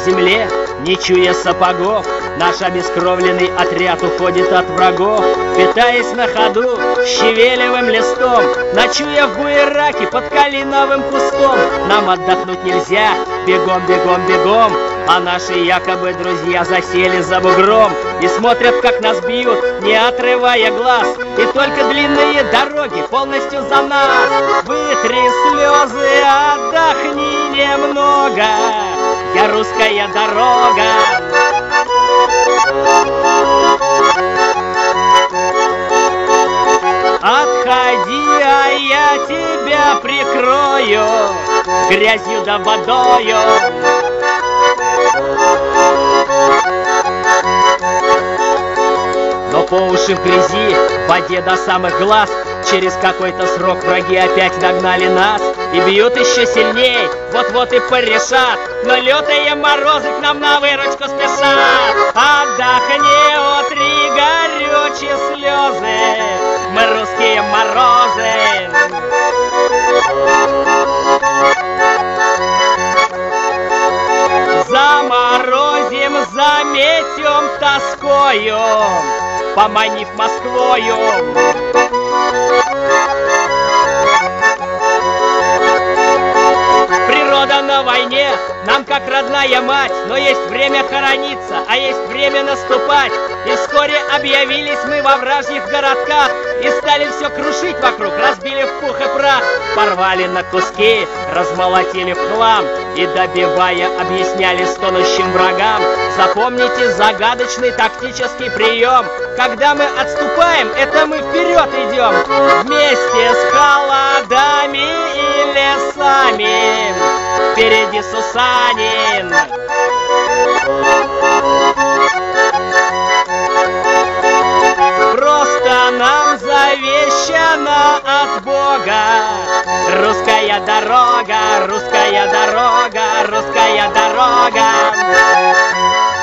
земле, не чуя сапогов, наш обескровленный отряд уходит от врагов, питаясь на ходу щавелевым листом, ночуя в буераке под калиновым кустом. Нам отдохнуть нельзя, бегом, бегом, бегом, а наши якобы друзья засели за бугром и смотрят, как нас бьют, не отрывая глаз, и только длинные дороги полностью за нас. Вытри слезы, отдохни немного, я русская дорога. Отходи, а я тебя прикрою грязью да водою. Но по уши в грязи, в воде до самых глаз, через какой-то срок враги опять догнали нас и бьют еще сильней, вот-вот и порешат, но лютые морозы к нам на выручку спешат. Отдохни, утри горючие слезы, мы русские морозы. Заморозим, заметем тоскою, поманив Москвою. Природа на войне нам как родная мать, но есть время хорониться, а есть время наступать. И вскоре объявились мы во вражьих городках и стали все крушить вокруг, разбили в пух и прах, порвали на куски, размолотили в хлам и, добивая, объясняли стонущим врагам: запомните загадочный тактический прием. Когда мы отступаем, это мы вперед идем, вместе с холодами и лесами. Впереди Сусанин. Просто нам завещано от Бога русская дорога, русская дорога, русская дорога.